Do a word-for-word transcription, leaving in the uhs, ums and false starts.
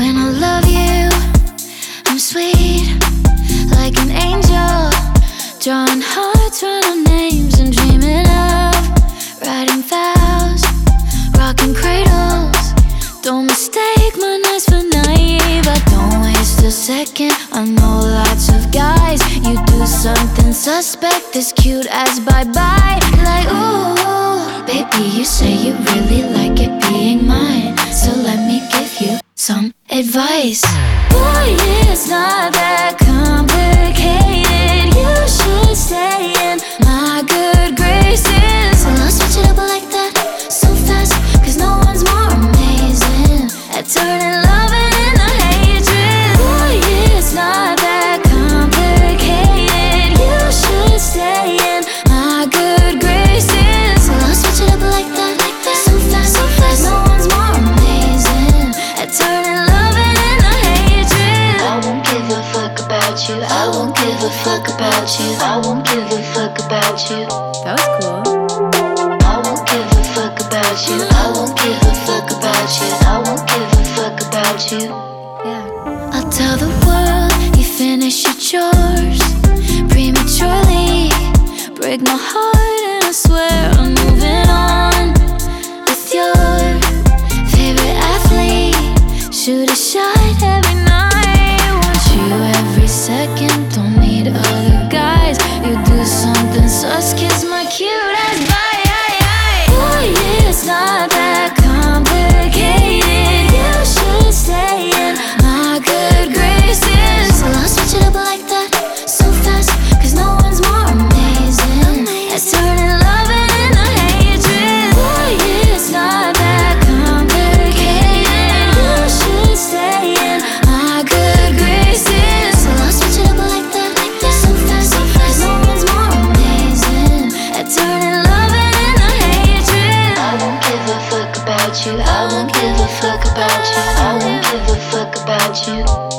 And I love you, I'm sweet like an angel, drawing hearts, running names and dreaming of writing vows, rocking cradles. Don't mistake my nights for naive. I don't waste a second, I know lots of guys. You do something suspect, as cute as bye-bye. Like, ooh, baby, you say you really like it being mine, so let me give you some advice. Boy, it's not that complicated. You should stay in my good graces. Well, I'll switch it up like that so fast, cause no one's more amazing at turning love into hatred. Boy, it's not that complicated. You should stay in my good graces. Well, I'll switch it up like that, like that so fast, so fast. No one's more amazing at turning love into hatred. I won't give a fuck about you. I won't give a fuck about you. I won't give a fuck about you. That was cool. I won't give a fuck about you. I won't give a fuck about you. I won't give a fuck about you. Yeah. I'll tell the world you finished your chores prematurely. Break my heart and I swear I'm moving on with your favorite athlete. Shoot a shot every night. Want you every second, don't need other guys. You do something sus, kiss my cute ass bye. Boy, it's not that complicated. You should stay in my good graces. Well, I'll switch it up like that so fast, cause no one's more amazing at turning love into hatred. Boy, it's not that complicated. You should stay in my good graces. Well, I'll switch it up like that, like that so fast, so fast. No one's more amazing at turning love into hatred. I won't give a fuck about you. I won't give a fuck about you. I won't give a fuck about you.